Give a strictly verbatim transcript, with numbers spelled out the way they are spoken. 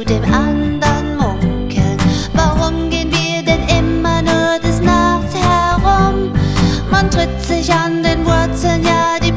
mit dem anderen munkeln. Warum gehen wir denn immer nur des Nachts herum? Man tritt sich an den Wurzeln, ja, die